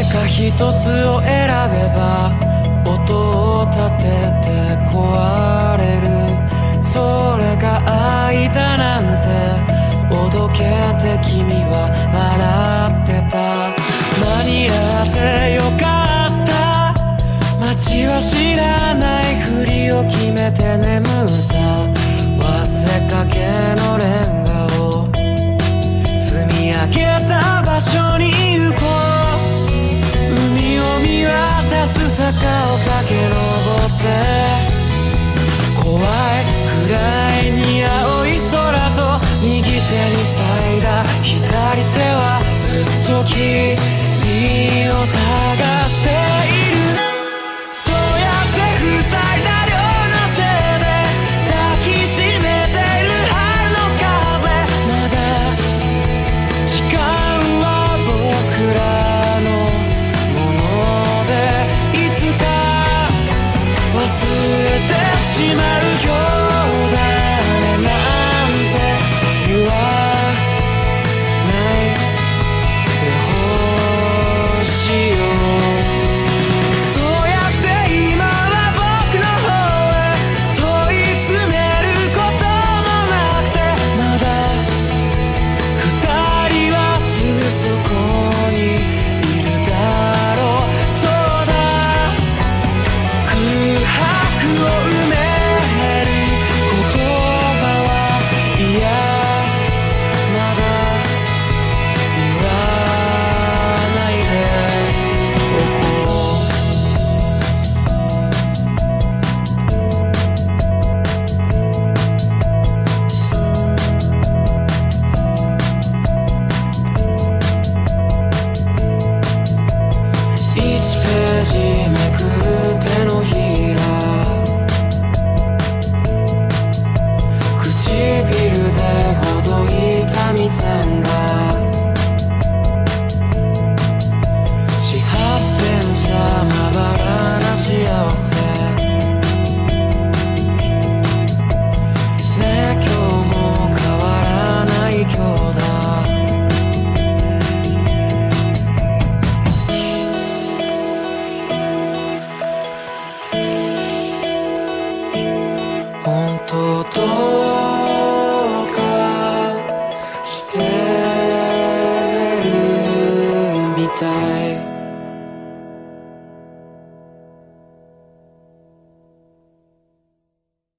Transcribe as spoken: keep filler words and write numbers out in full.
か一つを選べば音を立てて壊れる。それが愛だなんておどけて君は笑ってた。間に合ってよかった。街は知らないふりを決めて眠った。忘れかけのレンガを積み上げた場所に行こう。海を見渡す坂を駆け上って怖いくらいに青い空と右手に咲いた左手はずっと君を探している。そうやって塞いだ両の手で抱きしめている春の風。まだ時間は僕らのものでいつか忘れてしまう今日だねなんて言わないでほしいよ。そうやって今は僕の方へ問い詰めることもなくて、まだ二人はすぐそこにいるだろう。そうだ、空白を埋める言葉はいやまだ言わないでおこう。いちページ